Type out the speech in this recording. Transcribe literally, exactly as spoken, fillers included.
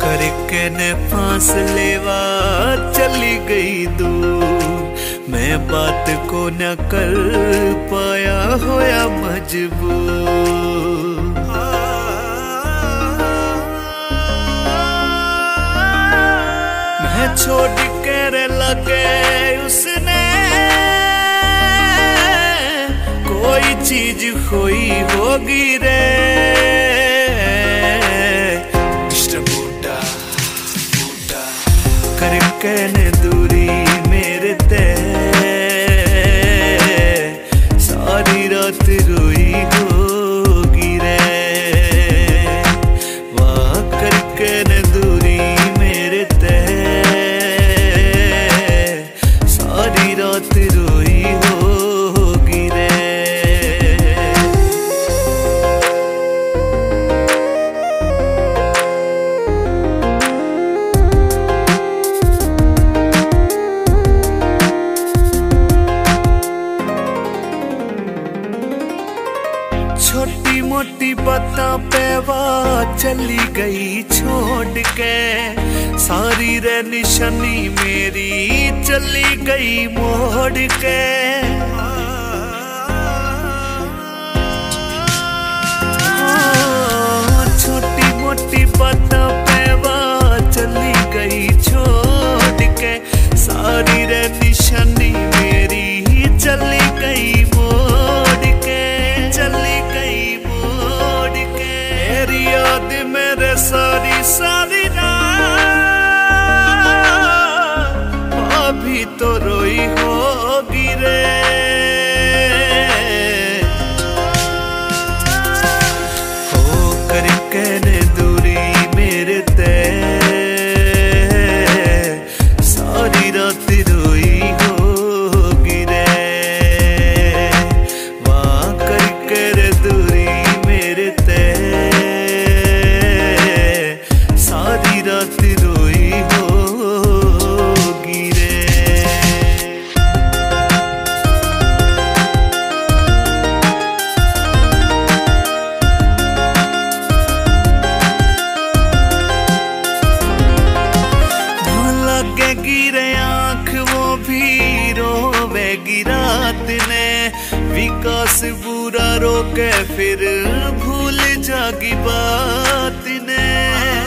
करके ने फासले वा चली गई दूर, मैं बात को न कर पाया होया मजबूर। मैं छोड़ कर लगे उसने कोई चीज खोई होगी रे, करके ने दूरी मेरे ते सारी रात रोई होगी रे, वाह करके ने दूरी मेरे ते सारी रात रोई होगी रे। छोटी मोटी बातें पेवा चली गई छोड़ के, सारी रे निशानी मेरी चली गई मोड़ के। छोटी मोटी बातें पेवा चली गई छोड़ के, सारी रे निशानी मेरी चली गई मोड़ के, चली गई मोड़ के। मेरी याद मेरे सारी सारी रात अभी तो रोई होगी रे, हो करके ने दूरी मेरे ते सारी रात रोई होगी रे, वाह करके रे दूरी मेरे ते सारी रात रोई होगी रे। लगेगी रे आँख वो भी रोवेगी रात ने, विकास बुरा रोके फिर भूल जागी बात ने।